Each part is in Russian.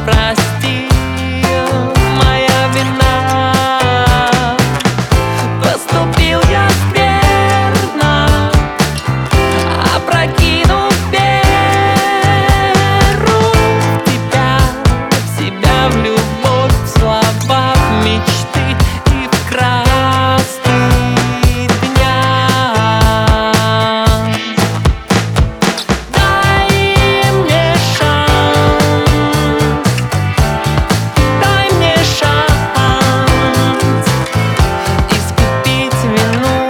прости, моя вина. Поступил я скверно, опрокинув веру в тебя, в себя, в любовь, в слова, в мечты и в краски дня. Дай мне шанс, дай мне шанс искупить вину,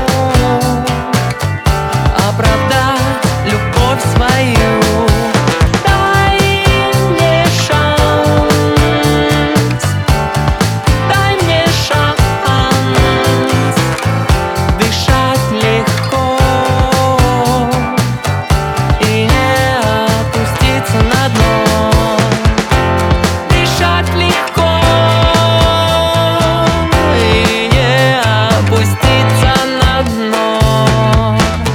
оправдать любовь свою. Дай мне шанс, дай мне шанс дышать легко и не опуститься на дно. Дышать легко и не опуститься на дно.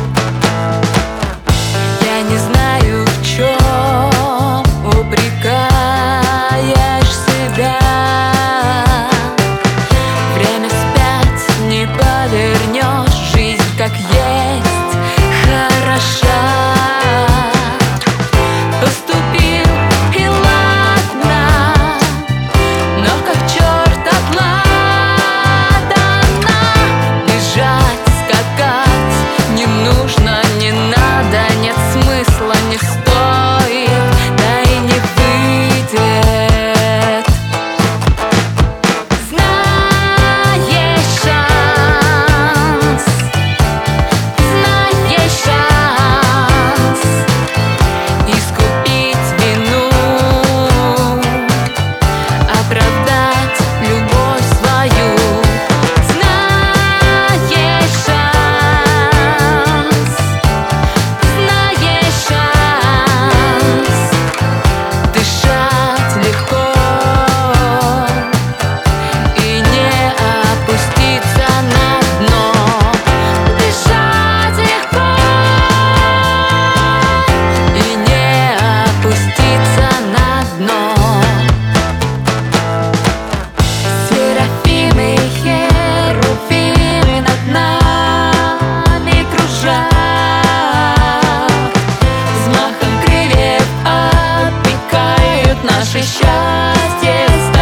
Я не знаю, в чем упрекаешь себя. Время вспять не повернешь, жизнь как есть хороша. Поступил и ладно, но как черт отладана. Бежать, скакать не нужно, не надо, нет смысла, не стоит, да и не выйдет. Знаешь шанс, знаешь шанс искупить вину, оправдать любовь свою. Знаешь шанс, знаешь шанс дышать легко и не опуститься на дно. Дышать легко и не опуститься на дно. Серафимы и херувимы над нами кружат, взмахом крыльев опекают наше счастье,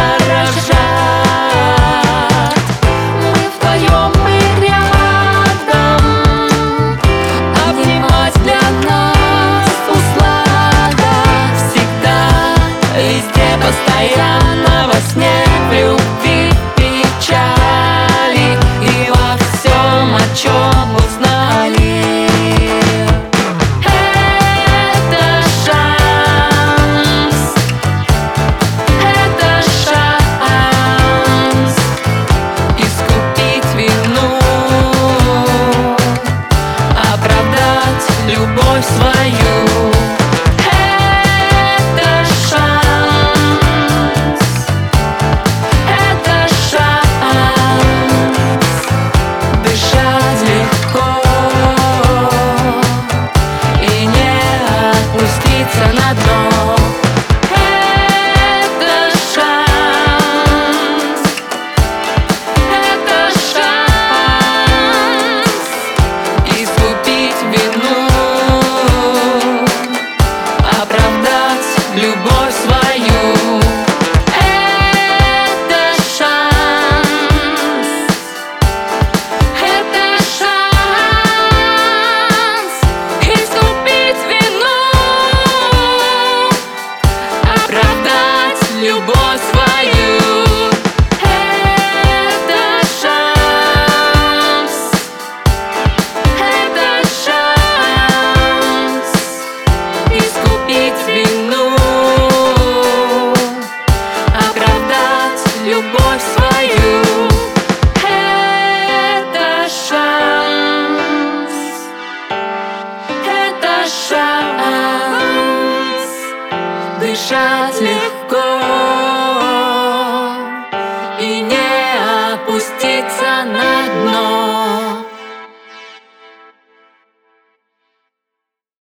сторожат. Мы вдвоем, мы рядом, обнимать для нас услада. Всегда, везде, постоянно, во сне, в любви, в печали и во всем, о чем узнали. Это шанс искупить вину, оправдать любовь свою. Это шанс дышать легко и не опуститься на дно. Это шанс искупить вину, оправдать любовь свою. Это шанс искупить вину, оправдать любовь свою. Это шанс искупить вину, оправдать любовь свою. Это шанс дышать легко